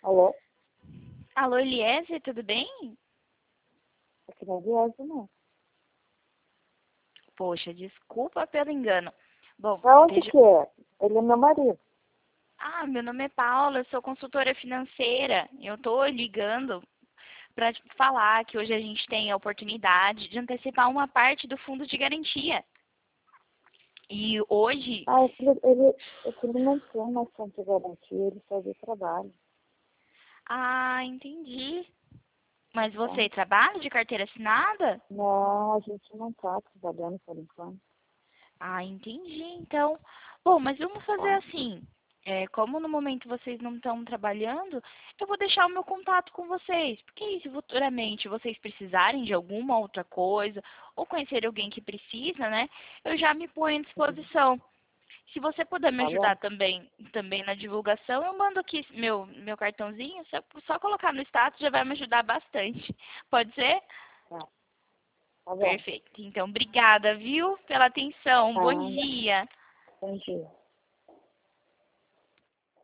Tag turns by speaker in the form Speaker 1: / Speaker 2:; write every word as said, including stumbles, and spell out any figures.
Speaker 1: Alô?
Speaker 2: Alô, Eliese, tudo bem?
Speaker 1: Aqui não é Eliese, não.
Speaker 2: Poxa, desculpa pelo engano. Bom,
Speaker 1: Pra onde
Speaker 2: veja...
Speaker 1: que é? Ele é meu marido.
Speaker 2: Ah, meu nome é Paula, eu sou consultora financeira. Eu tô ligando para falar que hoje a gente tem a oportunidade de antecipar uma parte do fundo de garantia. E hoje...
Speaker 1: Ah, esse, ele, esse ele não tem mais fonte de garantia, ele só de trabalho,
Speaker 2: Ah, entendi. Mas
Speaker 1: tá?
Speaker 2: você trabalha de carteira assinada?
Speaker 1: Não, a gente não tá trabalhando por enquanto,
Speaker 2: Ah, entendi. Então, bom, mas vamos fazer
Speaker 1: tá?
Speaker 2: assim. É, como no momento vocês não estão trabalhando, eu vou deixar o meu contato com vocês. Porque se futuramente vocês precisarem de alguma outra coisa, ou conhecer alguém que precisa, né? Eu já me ponho à
Speaker 1: Uhum.
Speaker 2: disposição. Se você puder me
Speaker 1: Tá bom?
Speaker 2: ajudar também, também na divulgação, eu mando aqui meu, meu cartãozinho, só, só colocar no status já vai me ajudar bastante. Pode ser?
Speaker 1: Tá, tá bom.
Speaker 2: Perfeito. Então, obrigada, viu, pela atenção. Bom
Speaker 1: Tá,
Speaker 2: dia.
Speaker 1: bom dia.